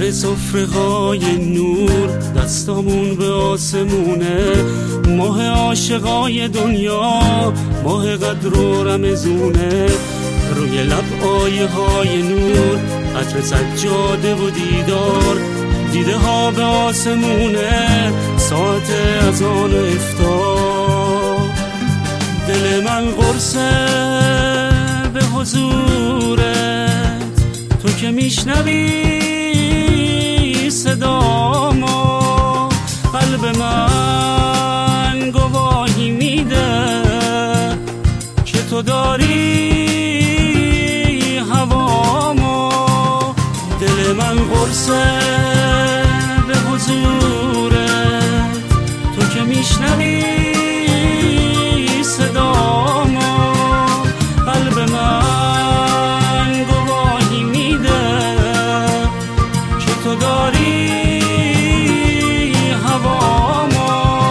سر سفره‌های نور، دستامون به آسمونه، ماه عاشقای دنیا، ماه قدر و رمزونه. روی لب آیه های نور، عطر سجاده و دیدار، دیده ها به آسمونه، ساعت اذان و افطار. دل من قرصه به حضورت، تو که میشنوی صدامو، قلب من گواهی میده که تو داری هوامو. دل من قرصه به حضورت، تو که میشنوی صدامو، قلب من گواهی میده که تو داری هوامو.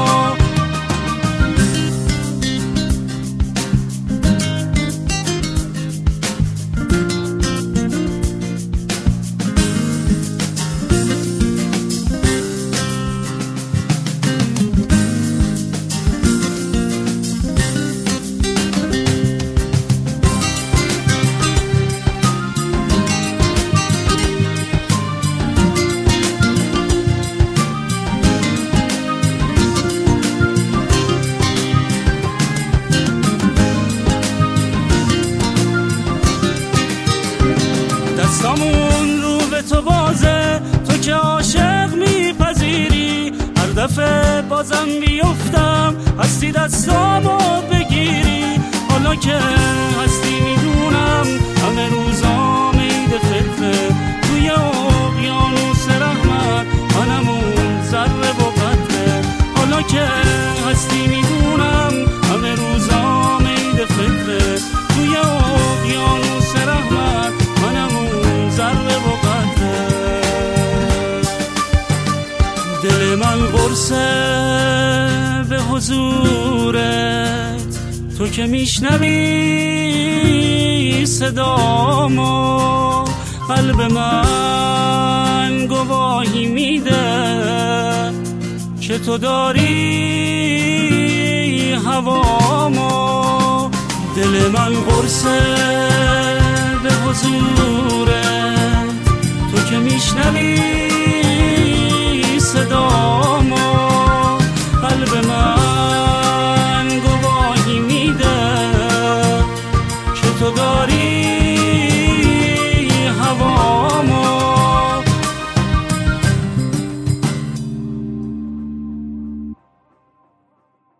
دستامون رو به تو بازه، تو که عاشق میپذیری، هر دفعه بازم بیفتم هستی دستامو بگیری. حالا که هستی میدونم همه روزام عید فطره، توی اقیانوس رحمت منم اون ذره و قطره. حالا که هستی میدونم همه روزام عید فطره، توی اقیانوس رحمت منم اون ذره و قطره. دل من قرصه به حضورت، تو که میشنوی صدامو، قلب من گواهی میده که تو داری هوامو. دل من قرصه به حضورت،